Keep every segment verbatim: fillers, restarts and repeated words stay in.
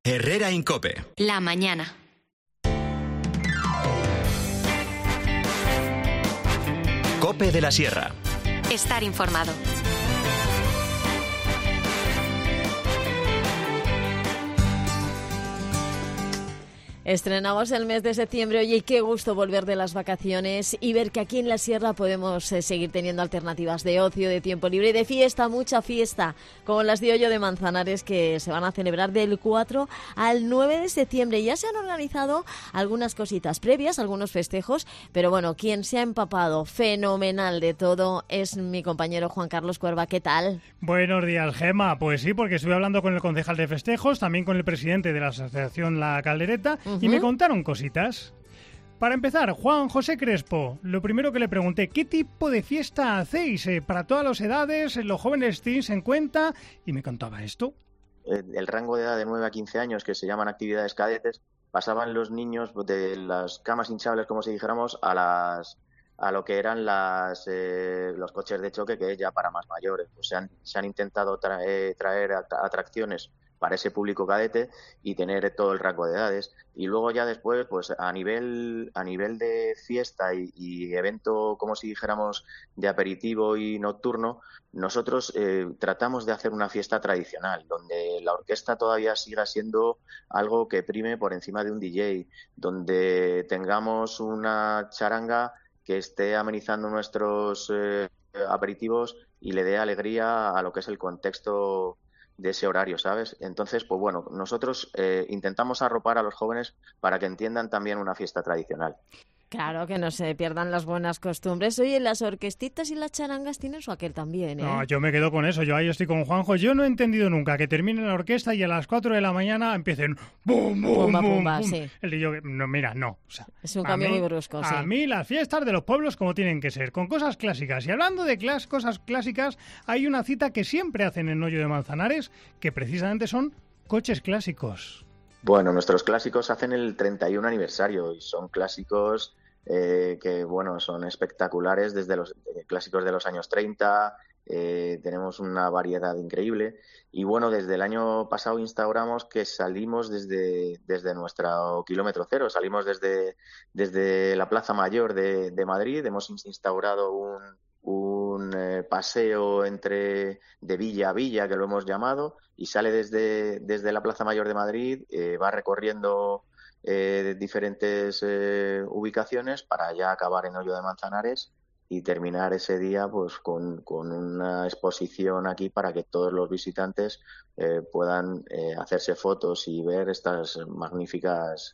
Herrera Incope. La mañana. Cope de la Sierra. Estar informado. Estrenamos el mes de septiembre, oye, y qué gusto volver de las vacaciones y ver que aquí en la Sierra podemos eh, seguir teniendo alternativas de ocio, de tiempo libre y de fiesta, mucha fiesta, como las de Hoyo de Manzanares, que se van a celebrar del cuatro al nueve de septiembre. Ya se han organizado algunas cositas previas, algunos festejos, pero bueno, quien se ha empapado fenomenal de todo es mi compañero Juan Carlos Cuerva. ¿Qué tal? Buenos días, Gema. Pues sí, porque estuve hablando con el concejal de festejos, también con el presidente de la asociación La Caldereta, uh-huh. y me contaron cositas. Para empezar, Juan José Crespo, lo primero que le pregunté, ¿qué tipo de fiesta hacéis? Eh, ¿Para todas las edades? ¿Los jóvenes tenéis en cuenta? Y me contaba esto. El rango de edad de nueve a quince años, que se llaman actividades cadetes, pasaban los niños de las camas hinchables, como si dijéramos, a las a lo que eran las eh, los coches de choque, que es ya para más mayores. Pues se han, se han intentado tra- eh, traer atracciones para ese público cadete y tener todo el rango de edades. Y luego ya después, pues a nivel a nivel de fiesta y, y evento, como si dijéramos, de aperitivo y nocturno, nosotros eh, tratamos de hacer una fiesta tradicional, donde la orquesta todavía siga siendo algo que prime por encima de un D J, donde tengamos una charanga que esté amenizando nuestros eh, aperitivos y le dé alegría a lo que es el contexto de ese horario, ¿sabes? Entonces, pues bueno, nosotros eh, intentamos arropar a los jóvenes para que entiendan también una fiesta tradicional. Claro, que no se pierdan las buenas costumbres. Oye, las orquestitas y las charangas tienen su aquel también, ¿eh? No, yo me quedo con eso. Yo ahí estoy con Juanjo. Yo no he entendido nunca que termine la orquesta y a las cuatro de la mañana empiecen bum, bum, Pumba, bum, pumba, bum. sí. El yo, no, mira, no. O sea, es un cambio mí, muy brusco, sí. A mí las fiestas de los pueblos como tienen que ser, con cosas clásicas. Y hablando de clas, cosas clásicas, hay una cita que siempre hacen en Hoyo de Manzanares, que precisamente son coches clásicos. Bueno, nuestros clásicos hacen el treinta y uno aniversario y son clásicos Eh, que bueno, son espectaculares, desde los eh, clásicos de los años treinta, eh, tenemos una variedad increíble y bueno, desde el año pasado instauramos que salimos desde, desde nuestro kilómetro cero, salimos desde, desde la Plaza Mayor de, de Madrid, hemos instaurado un, un eh, paseo entre de villa a villa, que lo hemos llamado, y sale desde, desde la Plaza Mayor de Madrid, eh, va recorriendo Eh, de diferentes eh, ubicaciones para ya acabar en Hoyo de Manzanares y terminar ese día pues con, con una exposición aquí para que todos los visitantes eh, puedan eh, hacerse fotos y ver estas magníficas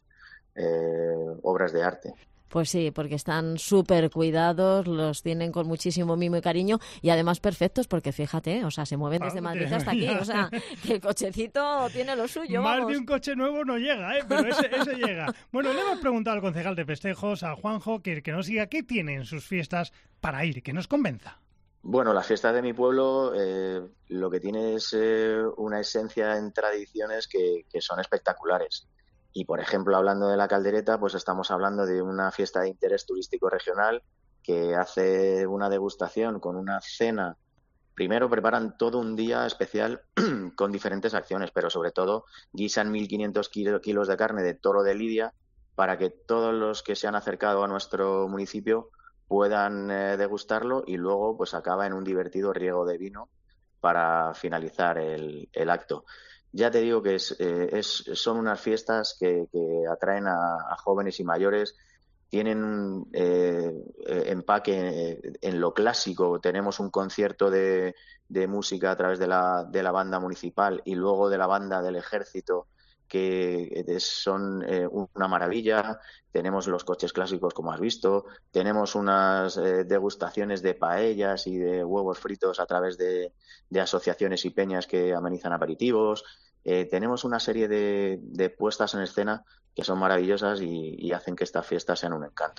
eh, obras de arte. Pues sí, porque están súper cuidados, los tienen con muchísimo mimo y cariño y además perfectos porque fíjate, o sea, se mueven desde Madrid hasta aquí, o sea, que el cochecito tiene lo suyo, Más vamos. de un coche nuevo no llega, ¿eh? Pero ese, ese llega. Bueno, le hemos preguntado al concejal de festejos, a Juanjo, que, que nos diga qué tiene en sus fiestas para ir, que nos convenza. Bueno, las fiestas de mi pueblo eh, lo que tiene es eh, una esencia en tradiciones que, que son espectaculares. Y, por ejemplo, hablando de La Caldereta, pues estamos hablando de una fiesta de interés turístico regional que hace una degustación con una cena. Primero preparan todo un día especial con diferentes acciones, pero sobre todo guisan mil quinientos kilos de carne de toro de Lidia para que todos los que se han acercado a nuestro municipio puedan eh, degustarlo y luego pues acaba en un divertido riego de vino para finalizar el, el acto. Ya te digo que es, eh, es, son unas fiestas que, que atraen a, a jóvenes y mayores, tienen un eh, empaque en lo clásico, tenemos un concierto de, de música a través de la, de la banda municipal y luego de la banda del ejército, que son eh, una maravilla, tenemos los coches clásicos como has visto, tenemos unas eh, degustaciones de paellas y de huevos fritos a través de, de asociaciones y peñas que amenizan aperitivos, eh, tenemos una serie de, de puestas en escena que son maravillosas y, y hacen que estas fiestas sean un encanto.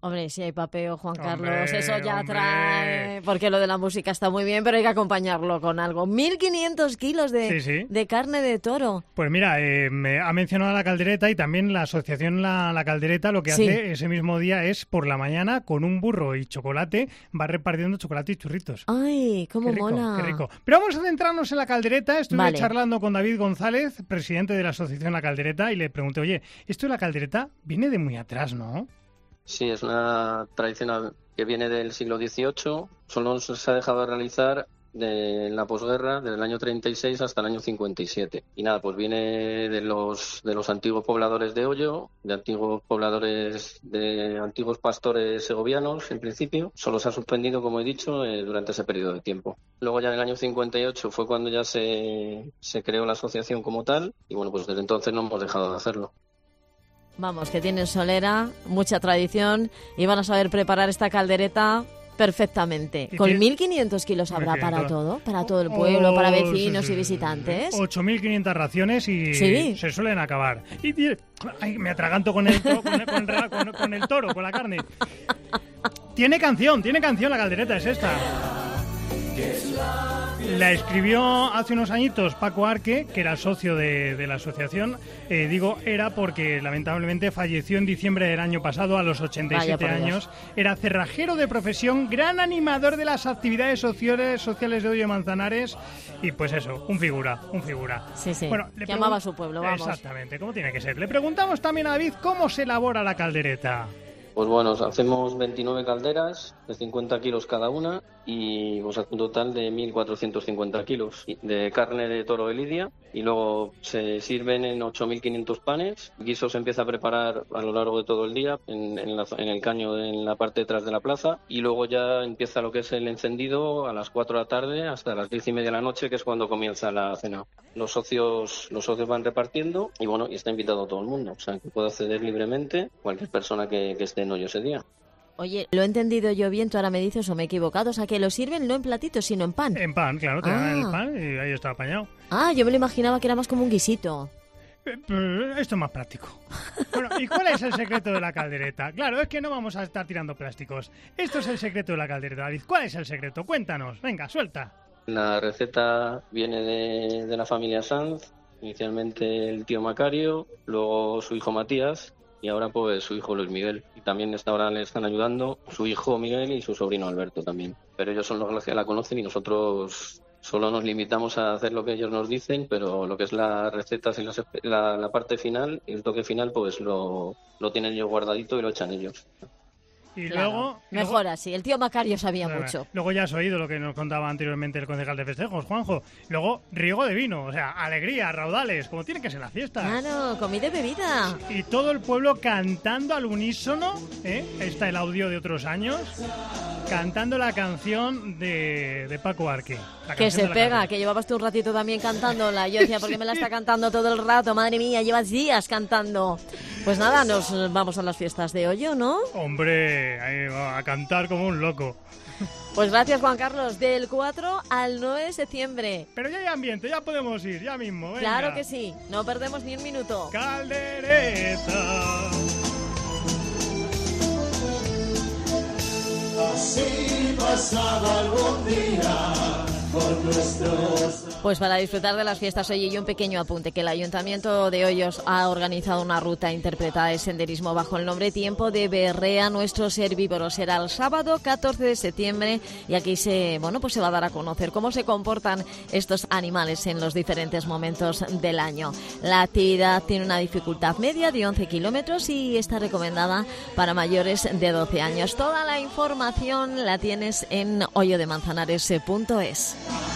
Hombre, si hay papeo, Juan Hombre, Carlos, eso ya hombre. trae... Porque lo de la música está muy bien, pero hay que acompañarlo con algo. mil quinientos kilos de, Sí, sí. de carne de toro. Pues mira, eh, me ha mencionado la caldereta y también la asociación La, la Caldereta lo que Sí. hace ese mismo día es por la mañana con un burro y chocolate va repartiendo chocolate y churritos. Ay, cómo Qué rico, mola. qué rico. Pero vamos a centrarnos en la caldereta. Estuve Vale. charlando con David González, presidente de la asociación La Caldereta, y le pregunté, oye, esto de la caldereta viene de muy atrás, ¿no? Sí, es una tradición que viene del siglo dieciocho. Solo se ha dejado de realizar de la posguerra, desde el año treinta y seis hasta el año cincuenta y siete. Y nada, pues viene de los de los antiguos pobladores de Ollo, de antiguos pobladores, de antiguos pastores segovianos, en principio. Solo se ha suspendido, como he dicho, eh, durante ese periodo de tiempo. Luego ya en el año cincuenta y ocho fue cuando ya se, se creó la asociación como tal. Y bueno, pues desde entonces no hemos dejado de hacerlo. Vamos, que tienen solera, mucha tradición y van a saber preparar esta caldereta perfectamente. Y Con tiene- mil quinientos kilos habrá para mil quinientos. todo, para todo el pueblo, para Oh, vecinos sí, y sí, sí. visitantes. ocho mil quinientas raciones y Sí. se suelen acabar. Y tiene- ay, me atraganto con el, to- con, el, con el- con- con el toro, con la carne. Tiene canción, tiene canción la caldereta, es esta. La escribió hace unos añitos Paco Arque, que era socio de, de la asociación. Eh, digo era porque lamentablemente falleció en diciembre del año pasado a los ochenta y siete Vaya por años. Era cerrajero de profesión, gran animador de las actividades sociales, sociales de Ollo de Manzanares. Y pues eso, un figura, un figura. Sí, sí, Bueno, que le amaba pregun- a su pueblo, vamos. Exactamente, como tiene que ser. Le preguntamos también a David cómo se elabora la caldereta. Pues bueno, hacemos veintinueve calderas de cincuenta kilos cada una y pues, un total de mil cuatrocientos cincuenta kilos de carne de toro de lidia, y luego se sirven en ocho mil quinientos panes. El guiso se empieza a preparar a lo largo de todo el día en, en, la- en el caño en la parte detrás de la plaza, y luego ya empieza lo que es el encendido a las cuatro de la tarde hasta las diez y media de la noche, que es cuando comienza la cena. Los socios, los socios van repartiendo y bueno, y está invitado todo el mundo, o sea que puede acceder libremente cualquier persona que, que esté en Ollo ese día. Oye, lo he entendido yo bien, tú ahora me dices o me he equivocado, o sea que lo sirven no en platitos, sino en pan. En pan, claro, te dan Ah. el pan y ahí está apañado. Ah, yo me lo imaginaba que era más como un guisito. Eh, eh, Esto es más práctico. Bueno, ¿y cuál es el secreto de la caldereta? Claro, es que no vamos a estar tirando plásticos. Esto es el secreto de la caldereta, David. ¿Cuál es el secreto? Cuéntanos. Venga, suelta. La receta viene de, de la familia Sanz, inicialmente el tío Macario, luego su hijo Matías y ahora pues su hijo Luis Miguel. Y también esta hora le están ayudando su hijo Miguel y su sobrino Alberto también. Pero ellos son los que la conocen y nosotros solo nos limitamos a hacer lo que ellos nos dicen, pero lo que es las recetas y las espe- la, la parte final y el toque final pues lo, lo tienen ellos guardadito y lo echan ellos. Y Claro, luego... mejor luego- así, el tío Macario sabía Bueno, mucho. Luego ya has oído lo que nos contaba anteriormente el concejal de festejos, Juanjo. Luego, riego de vino, o sea, alegría, raudales, como tiene que ser la fiesta. Claro, comida y bebida. Y todo el pueblo cantando al unísono, ¿eh? Está el audio de otros años, cantando la canción de, de Paco Arque. la Que canción se de la pega, caldereta. que llevabas tú un ratito también cantándola. Yo decía, ¿por qué me la está cantando todo el rato? Madre mía, llevas días cantando. Pues nada, nos vamos a las fiestas de Ollo, ¿no? Hombre, ahí va, a cantar como un loco. Pues gracias, Juan Carlos. Del cuatro al nueve de septiembre. Pero ya hay ambiente, ya podemos ir, ya mismo. Venga. Claro que sí, no perdemos ni un minuto. Caldereta. Así pasaba algún día por nuestros... Pues para disfrutar de las fiestas, oye, y un pequeño apunte, que el Ayuntamiento de Hoyos ha organizado una ruta interpretada de senderismo bajo el nombre Tiempo de Berrea, nuestros herbívoros. Será el sábado catorce de septiembre y aquí se, bueno, pues se va a dar a conocer cómo se comportan estos animales en los diferentes momentos del año. La actividad tiene una dificultad media de once kilómetros y está recomendada para mayores de doce años. Toda la información la tienes en hoyo de manzanares punto es.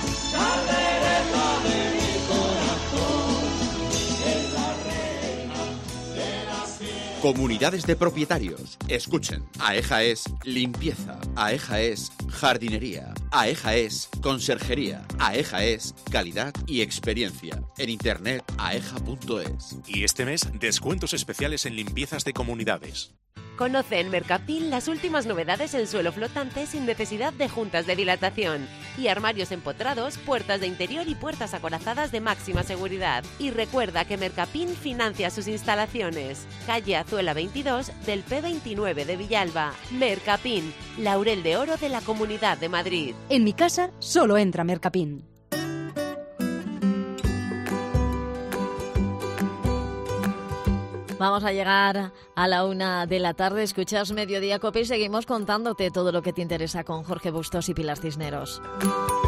Comunidades de propietarios. Escuchen. AEJA es limpieza. AEJA es jardinería. AEJA es conserjería. AEJA es calidad y experiencia. En internet aeja punto es. Y este mes, descuentos especiales en limpiezas de comunidades. Conoce en Mercapin las últimas novedades en suelo flotante sin necesidad de juntas de dilatación y armarios empotrados, puertas de interior y puertas acorazadas de máxima seguridad. Y recuerda que Mercapin financia sus instalaciones. Calle Azuela veintidós del P veintinueve de Villalba. Mercapin, Laurel de Oro de la Comunidad de Madrid. En mi casa solo entra Mercapin. Vamos a llegar a la una de la tarde. Escuchas Mediodía Cope y seguimos contándote todo lo que te interesa con Jorge Bustos y Pilar Cisneros.